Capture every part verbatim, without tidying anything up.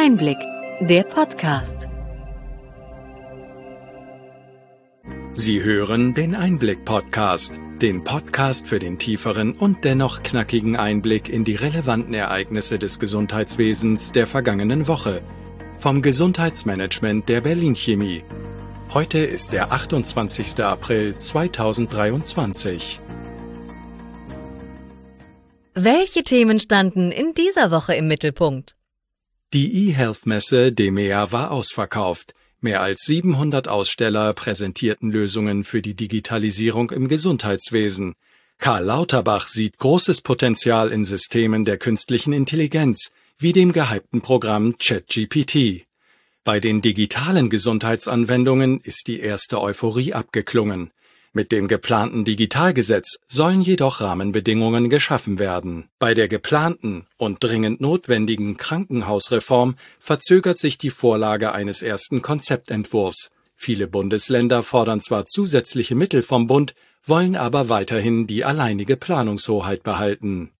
Einblick, der Podcast. Sie hören den Einblick-Podcast, den Podcast für den tieferen und dennoch knackigen Einblick in die relevanten Ereignisse des Gesundheitswesens der vergangenen Woche. Vom Gesundheitsmanagement der Berlin Chemie. Heute ist der achtundzwanzigster April zweitausenddreiundzwanzig. Welche Themen standen in dieser Woche im Mittelpunkt? Die eHealth-Messe DEMEA war ausverkauft. Mehr als siebenhundert Aussteller präsentierten Lösungen für die Digitalisierung im Gesundheitswesen. Karl Lauterbach sieht großes Potenzial in Systemen der künstlichen Intelligenz, wie dem gehypten Programm ChatGPT. Bei den digitalen Gesundheitsanwendungen ist die erste Euphorie abgeklungen. Mit dem geplanten Digitalgesetz sollen jedoch Rahmenbedingungen geschaffen werden. Bei der geplanten und dringend notwendigen Krankenhausreform verzögert sich die Vorlage eines ersten Konzeptentwurfs. Viele Bundesländer fordern zwar zusätzliche Mittel vom Bund, wollen aber weiterhin die alleinige Planungshoheit behalten.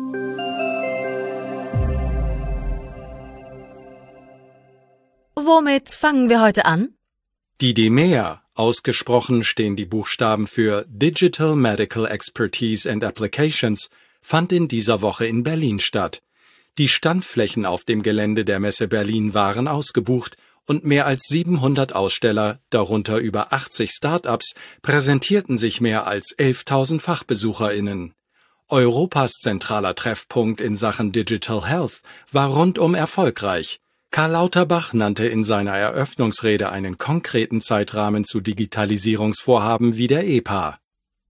Womit fangen wir heute an? Die DEMEA, ausgesprochen stehen die Buchstaben für Digital Medical Expertise and Applications, fand in dieser Woche in Berlin statt. Die Standflächen auf dem Gelände der Messe Berlin waren ausgebucht und mehr als siebenhundert Aussteller, darunter über achtzig Start-ups, präsentierten sich mehr als elftausend FachbesucherInnen. Europas zentraler Treffpunkt in Sachen Digital Health war rundum erfolgreich. Karl Lauterbach nannte in seiner Eröffnungsrede einen konkreten Zeitrahmen zu Digitalisierungsvorhaben wie der E P A.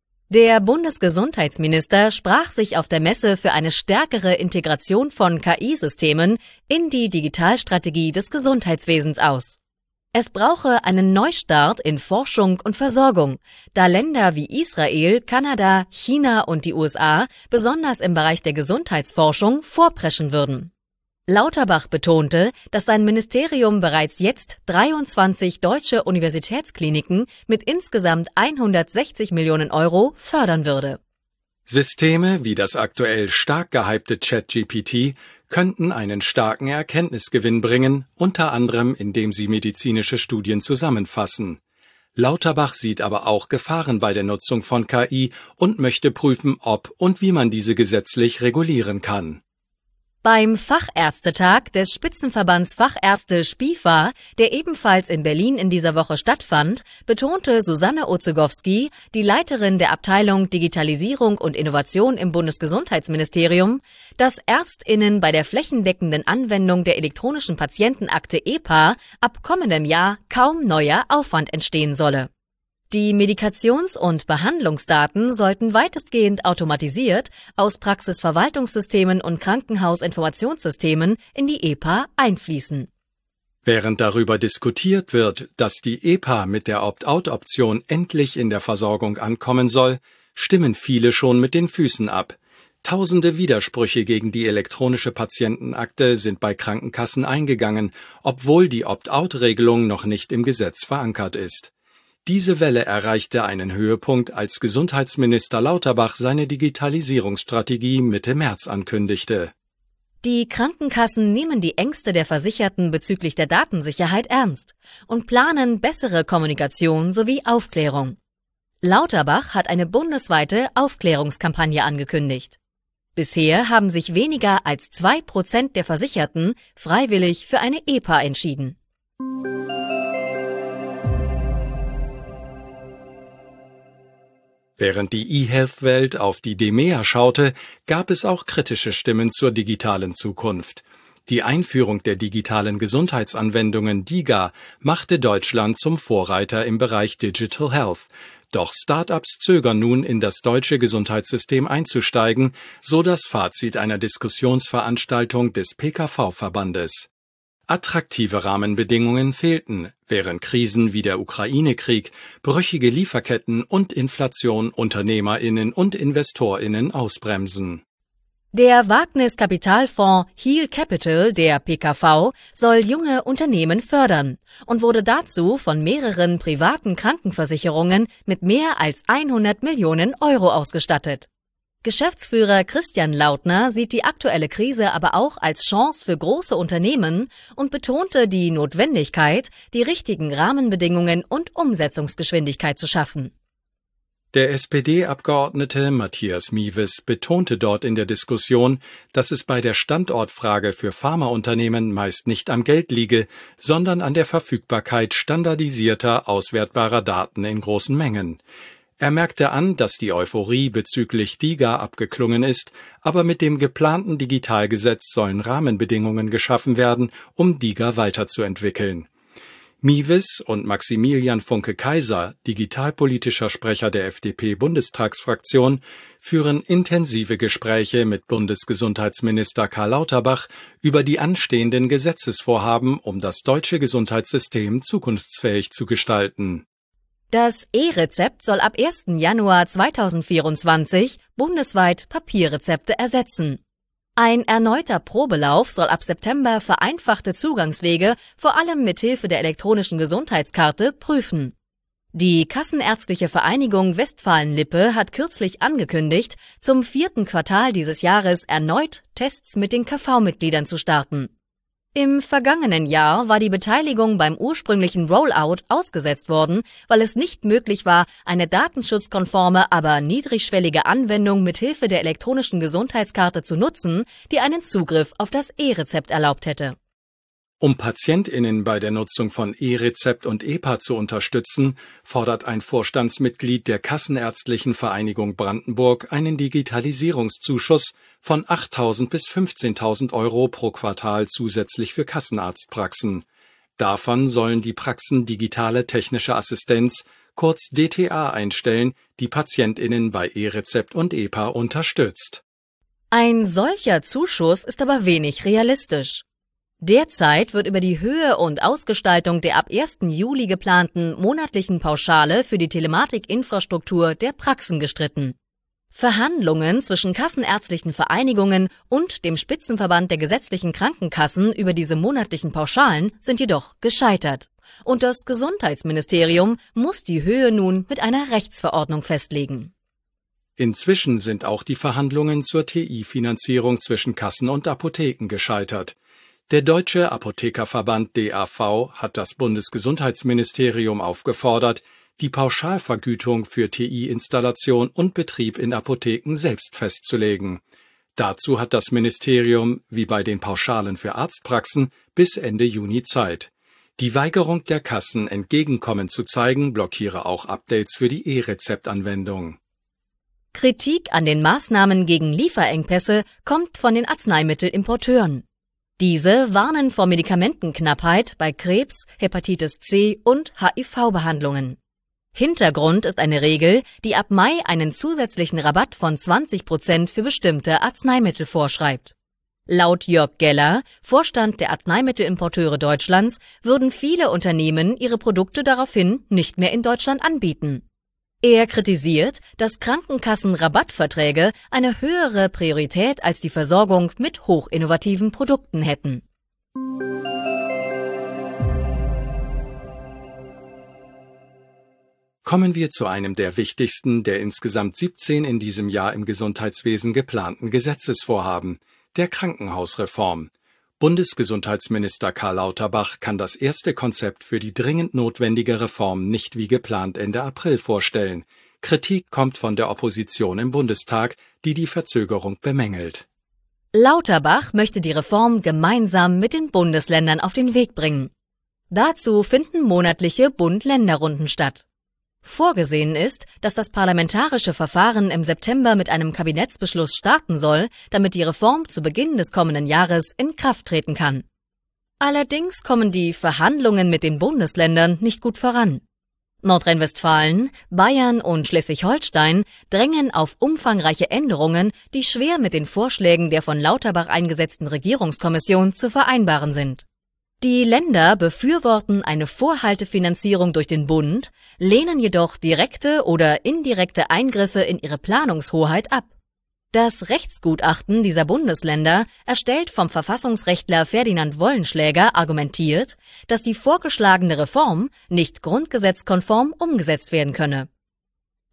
Der Bundesgesundheitsminister sprach sich auf der Messe für eine stärkere Integration von K I-Systemen in die Digitalstrategie des Gesundheitswesens aus. Es brauche einen Neustart in Forschung und Versorgung, da Länder wie Israel, Kanada, China und die U S A besonders im Bereich der Gesundheitsforschung vorpreschen würden. Lauterbach betonte, dass sein Ministerium bereits jetzt dreiundzwanzig deutsche Universitätskliniken mit insgesamt hundertsechzig Millionen Euro fördern würde. Systeme wie das aktuell stark gehypte ChatGPT könnten einen starken Erkenntnisgewinn bringen, unter anderem indem sie medizinische Studien zusammenfassen. Lauterbach sieht aber auch Gefahren bei der Nutzung von K I und möchte prüfen, ob und wie man diese gesetzlich regulieren kann. Beim Fachärztetag des Spitzenverbands Fachärzte SPIFA, der ebenfalls in Berlin in dieser Woche stattfand, betonte Susanne Ozegowski, die Leiterin der Abteilung Digitalisierung und Innovation im Bundesgesundheitsministerium, dass ÄrztInnen bei der flächendeckenden Anwendung der elektronischen Patientenakte E P A ab kommendem Jahr kaum neuer Aufwand entstehen solle. Die Medikations- und Behandlungsdaten sollten weitestgehend automatisiert aus Praxisverwaltungssystemen und Krankenhausinformationssystemen in die E P A einfließen. Während darüber diskutiert wird, dass die E P A mit der Opt-out-Option endlich in der Versorgung ankommen soll, stimmen viele schon mit den Füßen ab. Tausende Widersprüche gegen die elektronische Patientenakte sind bei Krankenkassen eingegangen, obwohl die Opt-out-Regelung noch nicht im Gesetz verankert ist. Diese Welle erreichte einen Höhepunkt, als Gesundheitsminister Lauterbach seine Digitalisierungsstrategie Mitte März ankündigte. Die Krankenkassen nehmen die Ängste der Versicherten bezüglich der Datensicherheit ernst und planen bessere Kommunikation sowie Aufklärung. Lauterbach hat eine bundesweite Aufklärungskampagne angekündigt. Bisher haben sich weniger als zwei Prozent der Versicherten freiwillig für eine E P A entschieden. Während die eHealth-Welt auf die DEMEA schaute, gab es auch kritische Stimmen zur digitalen Zukunft. Die Einführung der digitalen Gesundheitsanwendungen DiGA machte Deutschland zum Vorreiter im Bereich Digital Health. Doch Start-ups zögern nun, in das deutsche Gesundheitssystem einzusteigen, so das Fazit einer Diskussionsveranstaltung des P K V-Verbandes. Attraktive Rahmenbedingungen fehlten, während Krisen wie der Ukraine-Krieg, brüchige Lieferketten und Inflation UnternehmerInnen und InvestorInnen ausbremsen. Der Wagniskapitalfonds Heal Capital der P K V soll junge Unternehmen fördern und wurde dazu von mehreren privaten Krankenversicherungen mit mehr als hundert Millionen Euro ausgestattet. Geschäftsführer Christian Lautner sieht die aktuelle Krise aber auch als Chance für große Unternehmen und betonte die Notwendigkeit, die richtigen Rahmenbedingungen und Umsetzungsgeschwindigkeit zu schaffen. Der S P D-Abgeordnete Matthias Mieves betonte dort in der Diskussion, dass es bei der Standortfrage für Pharmaunternehmen meist nicht am Geld liege, sondern an der Verfügbarkeit standardisierter, auswertbarer Daten in großen Mengen. Er merkte an, dass die Euphorie bezüglich DiGA abgeklungen ist, aber mit dem geplanten Digitalgesetz sollen Rahmenbedingungen geschaffen werden, um DiGA weiterzuentwickeln. Mieves und Maximilian Funke-Kaiser, digitalpolitischer Sprecher der F D P-Bundestagsfraktion, führen intensive Gespräche mit Bundesgesundheitsminister Karl Lauterbach über die anstehenden Gesetzesvorhaben, um das deutsche Gesundheitssystem zukunftsfähig zu gestalten. Das E-Rezept soll ab ersten Januar zweitausendvierundzwanzig bundesweit Papierrezepte ersetzen. Ein erneuter Probelauf soll ab September vereinfachte Zugangswege, vor allem mithilfe der elektronischen Gesundheitskarte, prüfen. Die Kassenärztliche Vereinigung Westfalen-Lippe hat kürzlich angekündigt, zum vierten Quartal dieses Jahres erneut Tests mit den K V-Mitgliedern zu starten. Im vergangenen Jahr war die Beteiligung beim ursprünglichen Rollout ausgesetzt worden, weil es nicht möglich war, eine datenschutzkonforme, aber niedrigschwellige Anwendung mithilfe der elektronischen Gesundheitskarte zu nutzen, die einen Zugriff auf das E-Rezept erlaubt hätte. Um PatientInnen bei der Nutzung von E-Rezept und E P A zu unterstützen, fordert ein Vorstandsmitglied der Kassenärztlichen Vereinigung Brandenburg einen Digitalisierungszuschuss von achttausend bis fünfzehntausend Euro pro Quartal zusätzlich für Kassenarztpraxen. Davon sollen die Praxen digitale technische Assistenz, kurz D T A, einstellen, die PatientInnen bei E-Rezept und E P A unterstützt. Ein solcher Zuschuss ist aber wenig realistisch. Derzeit wird über die Höhe und Ausgestaltung der ab ersten Juli geplanten monatlichen Pauschale für die Telematikinfrastruktur der Praxen gestritten. Verhandlungen zwischen kassenärztlichen Vereinigungen und dem Spitzenverband der gesetzlichen Krankenkassen über diese monatlichen Pauschalen sind jedoch gescheitert. Und das Gesundheitsministerium muss die Höhe nun mit einer Rechtsverordnung festlegen. Inzwischen sind auch die Verhandlungen zur T I-Finanzierung zwischen Kassen und Apotheken gescheitert. Der Deutsche Apothekerverband D A V hat das Bundesgesundheitsministerium aufgefordert, die Pauschalvergütung für T I-Installation und Betrieb in Apotheken selbst festzulegen. Dazu hat das Ministerium, wie bei den Pauschalen für Arztpraxen, bis Ende Juni Zeit. Die Weigerung der Kassen, Entgegenkommen zu zeigen, blockiere auch Updates für die E-Rezeptanwendung. Kritik an den Maßnahmen gegen Lieferengpässe kommt von den Arzneimittelimporteuren. Diese warnen vor Medikamentenknappheit bei Krebs, Hepatitis C und H I V-Behandlungen. Hintergrund ist eine Regel, die ab Mai einen zusätzlichen Rabatt von zwanzig Prozent für bestimmte Arzneimittel vorschreibt. Laut Jörg Geller, Vorstand der Arzneimittelimporteure Deutschlands, würden viele Unternehmen ihre Produkte daraufhin nicht mehr in Deutschland anbieten. Er kritisiert, dass Krankenkassen-Rabattverträge eine höhere Priorität als die Versorgung mit hochinnovativen Produkten hätten. Kommen wir zu einem der wichtigsten der insgesamt siebzehn in diesem Jahr im Gesundheitswesen geplanten Gesetzesvorhaben, der Krankenhausreform. Bundesgesundheitsminister Karl Lauterbach kann das erste Konzept für die dringend notwendige Reform nicht wie geplant Ende April vorstellen. Kritik kommt von der Opposition im Bundestag, die die Verzögerung bemängelt. Lauterbach möchte die Reform gemeinsam mit den Bundesländern auf den Weg bringen. Dazu finden monatliche Bund-Länder-Runden statt. Vorgesehen ist, dass das parlamentarische Verfahren im September mit einem Kabinettsbeschluss starten soll, damit die Reform zu Beginn des kommenden Jahres in Kraft treten kann. Allerdings kommen die Verhandlungen mit den Bundesländern nicht gut voran. Nordrhein-Westfalen, Bayern und Schleswig-Holstein drängen auf umfangreiche Änderungen, die schwer mit den Vorschlägen der von Lauterbach eingesetzten Regierungskommission zu vereinbaren sind. Die Länder befürworten eine Vorhaltefinanzierung durch den Bund, lehnen jedoch direkte oder indirekte Eingriffe in ihre Planungshoheit ab. Das Rechtsgutachten dieser Bundesländer, erstellt vom Verfassungsrechtler Ferdinand Wollenschläger, argumentiert, dass die vorgeschlagene Reform nicht grundgesetzkonform umgesetzt werden könne.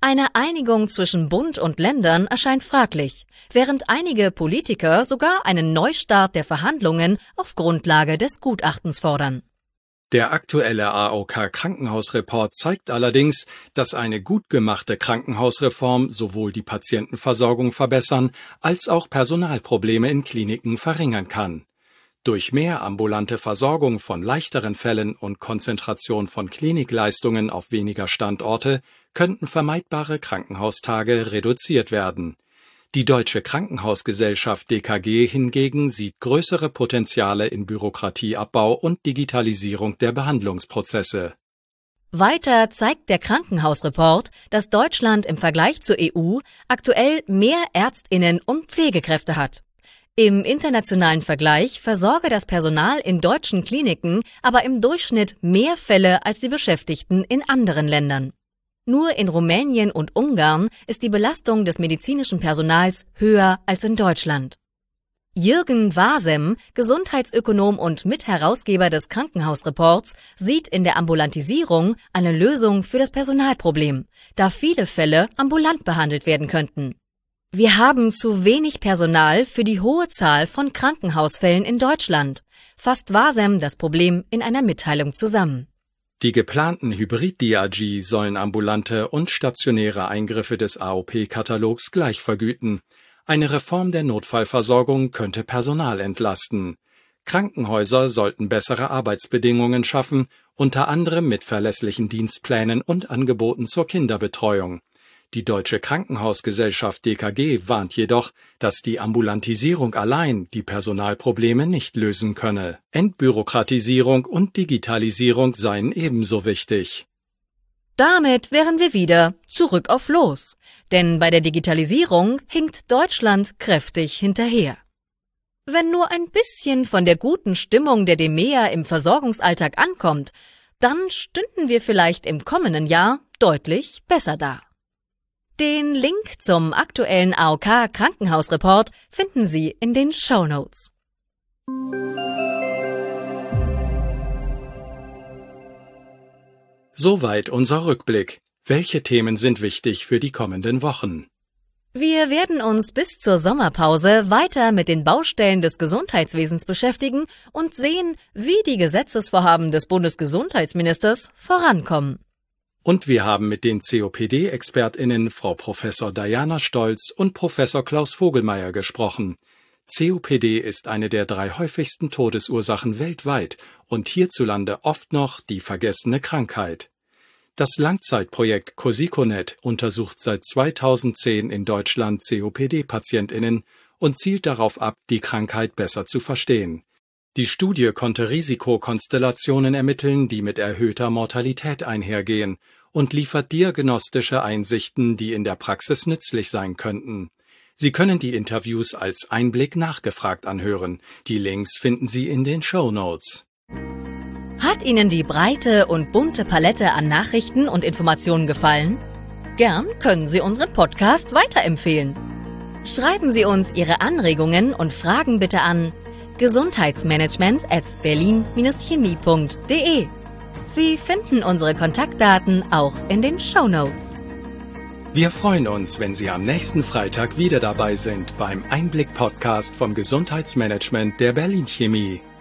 Eine Einigung zwischen Bund und Ländern erscheint fraglich, während einige Politiker sogar einen Neustart der Verhandlungen auf Grundlage des Gutachtens fordern. Der aktuelle A O K-Krankenhausreport zeigt allerdings, dass eine gut gemachte Krankenhausreform sowohl die Patientenversorgung verbessern als auch Personalprobleme in Kliniken verringern kann. Durch mehr ambulante Versorgung von leichteren Fällen und Konzentration von Klinikleistungen auf weniger Standorte könnten vermeidbare Krankenhaustage reduziert werden. Die Deutsche Krankenhausgesellschaft D K G hingegen sieht größere Potenziale in Bürokratieabbau und Digitalisierung der Behandlungsprozesse. Weiter zeigt der Krankenhausreport, dass Deutschland im Vergleich zur E U aktuell mehr ÄrztInnen und Pflegekräfte hat. Im internationalen Vergleich versorge das Personal in deutschen Kliniken aber im Durchschnitt mehr Fälle als die Beschäftigten in anderen Ländern. Nur in Rumänien und Ungarn ist die Belastung des medizinischen Personals höher als in Deutschland. Jürgen Wasem, Gesundheitsökonom und Mitherausgeber des Krankenhausreports, sieht in der Ambulantisierung eine Lösung für das Personalproblem, da viele Fälle ambulant behandelt werden könnten. Wir haben zu wenig Personal für die hohe Zahl von Krankenhausfällen in Deutschland, fasst Wasem das Problem in einer Mitteilung zusammen. Die geplanten Hybrid-D R G sollen ambulante und stationäre Eingriffe des A O P-Katalogs gleich vergüten. Eine Reform der Notfallversorgung könnte Personal entlasten. Krankenhäuser sollten bessere Arbeitsbedingungen schaffen, unter anderem mit verlässlichen Dienstplänen und Angeboten zur Kinderbetreuung. Die Deutsche Krankenhausgesellschaft D K G warnt jedoch, dass die Ambulantisierung allein die Personalprobleme nicht lösen könne. Entbürokratisierung und Digitalisierung seien ebenso wichtig. Damit wären wir wieder zurück auf Los, denn bei der Digitalisierung hinkt Deutschland kräftig hinterher. Wenn nur ein bisschen von der guten Stimmung der DEMEA im Versorgungsalltag ankommt, dann stünden wir vielleicht im kommenden Jahr deutlich besser da. Den Link zum aktuellen A O K-Krankenhausreport finden Sie in den Shownotes. Soweit unser Rückblick. Welche Themen sind wichtig für die kommenden Wochen? Wir werden uns bis zur Sommerpause weiter mit den Baustellen des Gesundheitswesens beschäftigen und sehen, wie die Gesetzesvorhaben des Bundesgesundheitsministers vorankommen. Und wir haben mit den C O P D-ExpertInnen Frau Professor Diana Stolz und Professor Klaus Vogelmeier gesprochen. C O P D ist eine der drei häufigsten Todesursachen weltweit und hierzulande oft noch die vergessene Krankheit. Das Langzeitprojekt Cosiconet untersucht seit zweitausendzehn in Deutschland C O P D-PatientInnen und zielt darauf ab, die Krankheit besser zu verstehen. Die Studie konnte Risikokonstellationen ermitteln, die mit erhöhter Mortalität einhergehen, und liefert diagnostische Einsichten, die in der Praxis nützlich sein könnten. Sie können die Interviews als Einblick nachgefragt anhören. Die Links finden Sie in den Shownotes. Hat Ihnen die breite und bunte Palette an Nachrichten und Informationen gefallen? Gern können Sie unseren Podcast weiterempfehlen. Schreiben Sie uns Ihre Anregungen und Fragen bitte an gesundheitsmanagement at berlin dash chemie punkt de. Sie finden unsere Kontaktdaten auch in den Shownotes. Wir freuen uns, wenn Sie am nächsten Freitag wieder dabei sind beim Einblick-Podcast vom Gesundheitsmanagement der Berlin Chemie.